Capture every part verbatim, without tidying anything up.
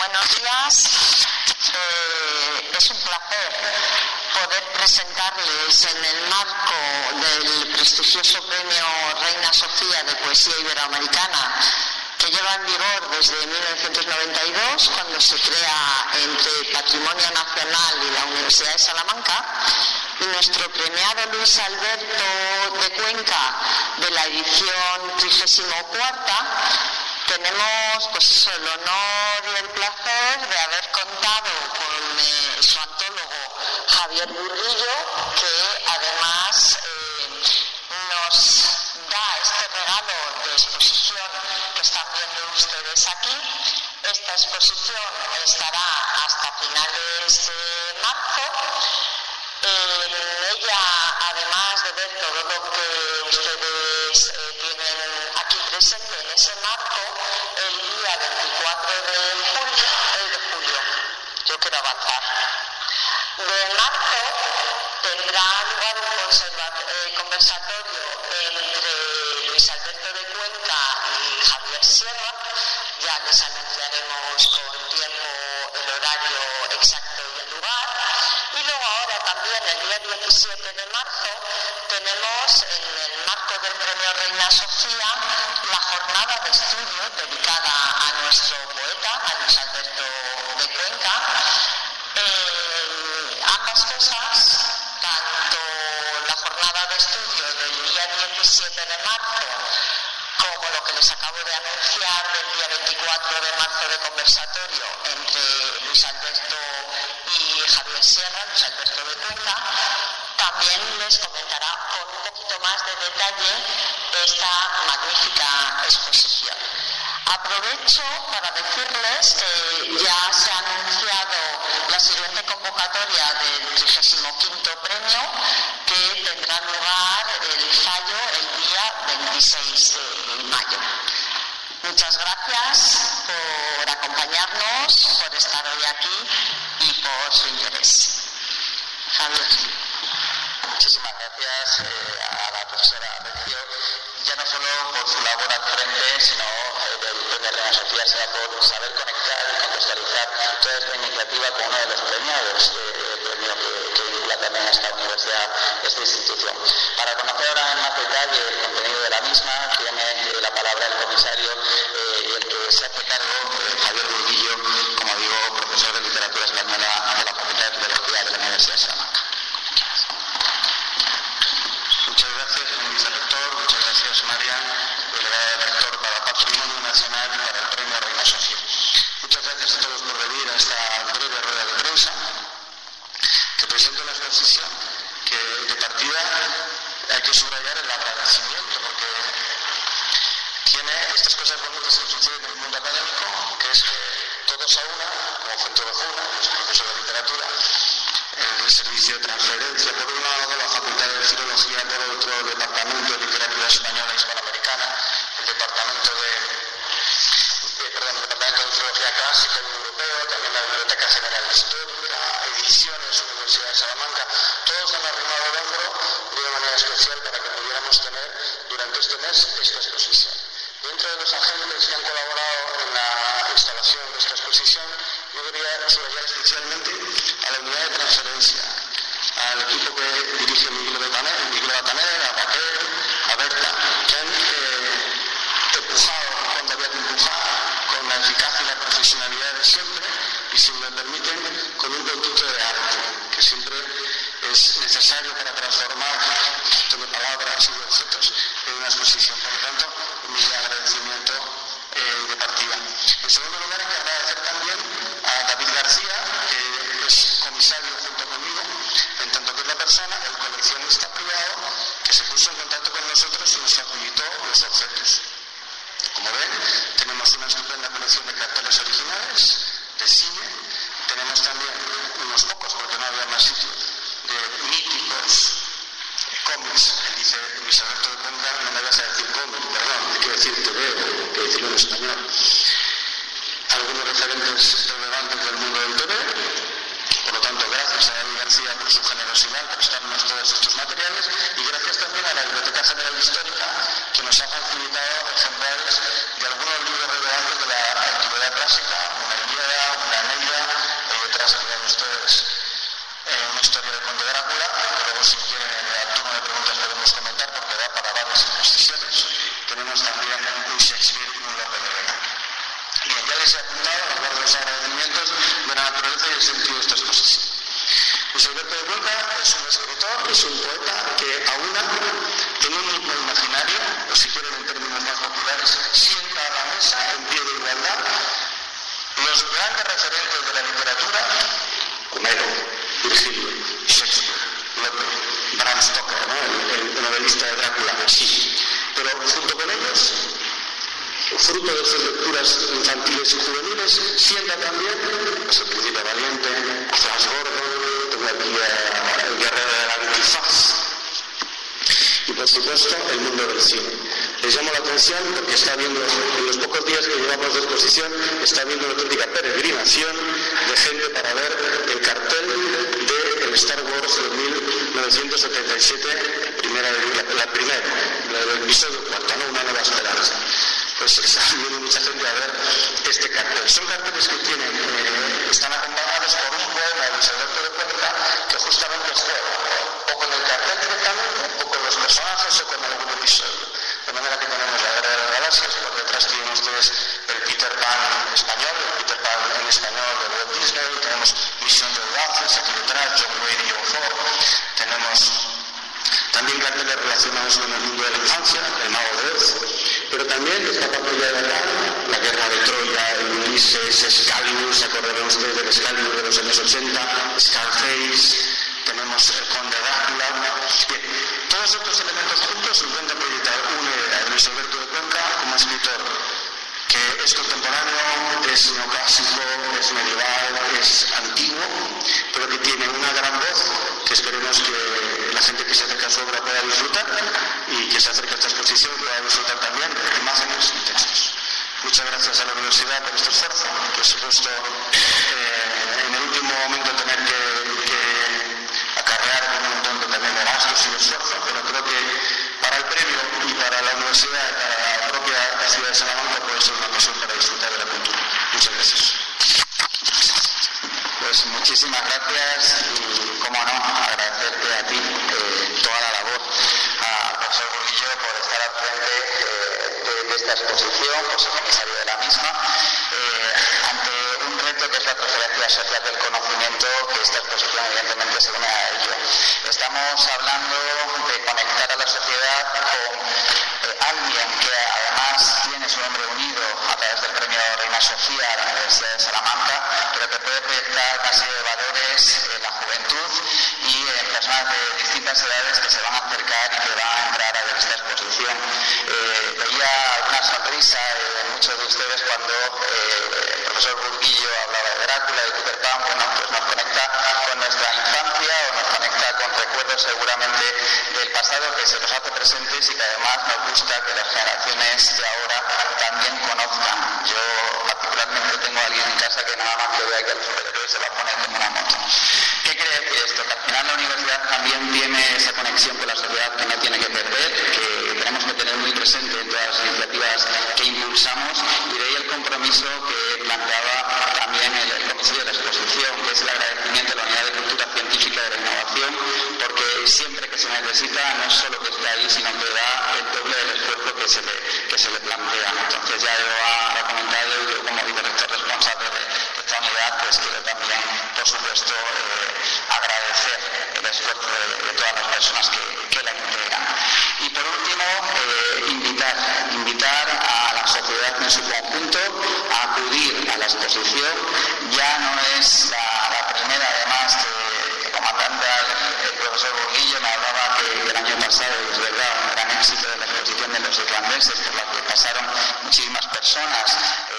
Buenos días. Eh, es un placer poder presentarles en el marco del prestigioso premio Reina Sofía de Poesía Iberoamericana, que lleva en vigor desde mil novecientos noventa y dos, cuando se crea entre Patrimonio Nacional y la Universidad de Salamanca, y nuestro premiado Luis Alberto de Cuenca, de la edición trigésimo cuarta. Tenemos pues el honor y el placer de haber contado con eh, su antólogo Javier Burguillo, que además eh, nos da este regalo de exposición que están viendo ustedes aquí. Esta exposición estará hasta finales de marzo. En ella, además de ver todo lo que ustedes eh, tienen aquí presente en ese marco, el día veinticuatro de julio, eh, de julio, yo quiero avanzar, de marzo tendrá lugar un conserva- eh, conversatorio entre Luis Alberto de Cuenca y Javier Sierra. Ya les anunciaremos con tiempo el horario exacto y el lugar. Y luego ahora también el día diecisiete de marzo tenemos en el marco del premio Reina Sofía la jornada de estudio dedicada a nuestro poeta, a Luis Alberto de Cuenca. Eh, ambas cosas, tanto la jornada de estudio del día diecisiete de marzo como lo que les acabo de anunciar del día veinticuatro de marzo de conversatorio entre Luis Alberto y Javier Sierra, Luis Alberto de Cuenca, también les comentará con un poquito más de detalle esta magnífica exposición. Aprovecho para decirles que ya se ha anunciado la siguiente convocatoria del trigésimo quinto premio, que tendrá lugar el fallo el día veintiséis de mayo. Muchas gracias por acompañarnos, por estar hoy aquí y por su interés. Javier. Muchísimas gracias eh, a la profesora Recio, ya no solo por su labor al frente, sino eh, del premio Reina Sofía, sino por saber conectar y contextualizar toda esta iniciativa con uno de los premiados del premio que, que vincula también a esta universidad, esta institución. Para conocer ahora en más detalle el contenido de la misma, tiene eh, la palabra el comisario eh, y el que se hace cargo, eh, Javier Burguillo, como digo, profesor de literatura española de la Facultad de Filología de la Universidad de Salamanca. Muchas gracias, señor vicerrector, muchas gracias, Marian, delegada del rector para Patrimonio Nacional y para el premio Reina Sofía. Muchas gracias a todos por venir a esta breve rueda de prensa que presenta una exposición que de partida hay que subrayar el agradecimiento, porque tiene estas cosas bonitas que suceden en el mundo académico, que es que todos a una, como Fuente Ojuna, que es profesor de literatura, el servicio de transferencia, por un lado la Facultad de Filología, por otro el Departamento de Literatura Española e Hispanoamericana, el Departamento de, eh, perdón, el Departamento de Filología Clásica y Europeo, también la Biblioteca General Histórica, Ediciones, Universidad de Salamanca, todos han arrimado el hombro de una manera especial para que pudiéramos tener durante este mes esta exposición. Dentro de los agentes que han colaborado en la instalación de esta exposición, yo quería subrayar especialmente a la unidad de transferencia, al equipo que dirige Miguel Bataner, a Raquel, a Berta, que han eh, empujado cuando había que empujar, con la eficacia y la profesionalidad de siempre, y si me permiten, con un puntito de arte, que siempre es necesario para transformar de palabras y de objetos en una exposición. Por lo tanto, mi agradecimiento eh, de partida. En segundo lugar, hay que agradecer también a David García, que es comisario junto conmigo, en tanto que es la persona, el coleccionista privado, que se puso en contacto con nosotros y nos facilitó los objetos. Como ven, tenemos una estupenda colección de carteles originales, de cine, tenemos también unos pocos, porque no había más sitios, de míticos cómics. Él dice, Luis Alberto de Cuenca, no me vas a decir cómic, perdón, hay que decir T V, hay que decirlo en español. Algunos referentes relevantes del mundo del T V. Por lo tanto, gracias a David García por su generosidad al prestarnos todos estos materiales, y gracias también a la Biblioteca General Histórica, que nos ha facilitado ejemplares de algunos libros relevantes de la antigüedad clásica, una Ilíada, si quieren en el turno de preguntas podemos comentar, porque da para varias exposiciones. Tenemos también un Shakespeare y un Lope de Vega. Bien, ya les he apuntado a hablar de los agradecimientos de la naturaleza y el sentido de esta exposición. Luis Alberto de Cuenca es un escritor, es un poeta que aúna en un mismo imaginario, o si quieren en términos más populares, sienta a la mesa en pie de igualdad los grandes referentes de la literatura, Homero, Virgilio, Shakespeare, Lope, Bram Stoker, ¿no? el, el novelista de Drácula, sí, pero junto con ellos, fruto de sus lecturas infantiles y juveniles, sienta también pues, el Príncipe Valiente, Flash Gordon, tengo aquí a El Guerrero del Antifaz y por supuesto el mundo del cine. Les llamo la atención porque está viendo, en los pocos días que llevamos de exposición, está viendo una auténtica peregrinación de gente para ver el cartel del Star Wars de mil novecientos setenta y siete, primera, la, la primera, el episodio cuarto, ¿no? Una nueva esperanza. Pues está viendo mucha gente a ver este cartel. Son carteles que tienen, eh, están acompañados por un poema de Luis Alberto de Cuenca que justamente juega o con el cartel directamente, o con los personajes, o con algún episodio. De manera que tenemos la Guerra de las Galaxias, por detrás tienen ustedes el Peter Pan español, el Peter Pan en español de Walt Disney, tenemos Misión de Audaces aquí detrás, John Wayne y Othor, tenemos también carteles relacionados con el mundo de la infancia, el Mago de Oz, pero también esta papilla de acá, la Guerra de Troya, el Ulises, Excalibur, se acordarán ustedes del Excalibur de los años ochenta, Scarface, tenemos el Conde Drácula. Bien, todos estos elementos juntos intentan proyectar una idea de Luis Alberto de Cuenca como escritor que es contemporáneo, es neoclásico, es medieval, es antiguo, pero que tiene una gran voz que esperemos que la gente que se acerca a su obra pueda disfrutar y que se acerque a esta exposición pueda disfrutar también de imágenes y textos. Muchas gracias a la universidad por este esfuerzo, que ha supuesto eh, en el último momento tener que, que acarrear un montón de, también de gastos y de esfuerzo, pero creo que para el premio y para la universidad y para la propia ciudad de Salamanca puede ser una ocasión para disfrutar de la cultura. Muchas gracias. Pues muchísimas gracias y, cómo no, agradecerte a ti eh, toda la labor, al profesor Burguillo por estar al frente eh, de, de esta exposición, por ser comisario de la misma, eh, ante un reto que es la transferencia social del conocimiento, que esta exposición evidentemente se une a ello. Estamos hablando de conectar a la sociedad con eh, alguien que además tiene su nombre unido a través del premio Reina Sofía a la Universidad de Salamanca, pero que puede proyectar una serie de valores en la juventud y en personas de distintas edades que se van a acercar y que van a entrar a ver esta exposición. Eh, veía una sonrisa en muchos de ustedes cuando eh, el profesor Burguillo hablaba de Drácula, de Peter Pan. Bueno, pues nos conecta con nuestra infancia o nos conecta con recuerdos seguramente del pasado que se nos hace presentes y que además nos gusta que las generaciones de ahora también conozcan. Yo particularmente tengo a alguien en casa que nada más que vea que los superhéroes se la ponen como una moto. ¿Qué quiere decir esto? Que al final la universidad también tiene esa conexión con la sociedad que no tiene que perder, que tenemos que tener muy presente en todas las iniciativas que impulsamos, y de ahí el compromiso que planteaba también el, el comisario de la exposición, que es el agradecimiento a la Unidad de Cultura Científica de la Innovación, porque siempre que se necesita no es solo que esté ahí, sino que da el doble del esfuerzo que se le, que se le plantea. Entonces ya lo ha comentado, yo como vicerrector responsable de esta unidad, pues quiero también, por supuesto, eh, agradecer el esfuerzo de, de todas las personas que, que la integran. Y por último, eh, invitar, invitar a la sociedad en su conjunto a acudir a la exposición. Ya no es la, la primera, además, que, que comandante el, el profesor Burguillo me hablaba que, que el año pasado, es verdad, un gran éxito de la exposición de los irlandeses, por la que pasaron muchísimas personas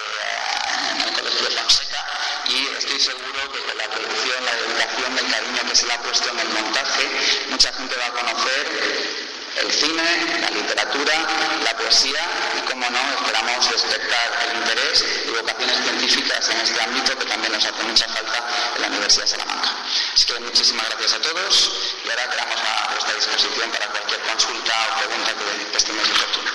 eh, en el Colegio de Fonseca, y estoy seguro que con la producción, la dedicación, el cariño que se le ha puesto en el montaje, mucha gente va a conocer el cine, la literatura, la poesía y, como no, esperamos despertar el interés y vocaciones científicas en este ámbito que también nos hace mucha falta en la Universidad de Salamanca. Así que muchísimas gracias a todos y ahora quedamos a vuestra disposición para cualquier consulta o pregunta que estemos oportuna.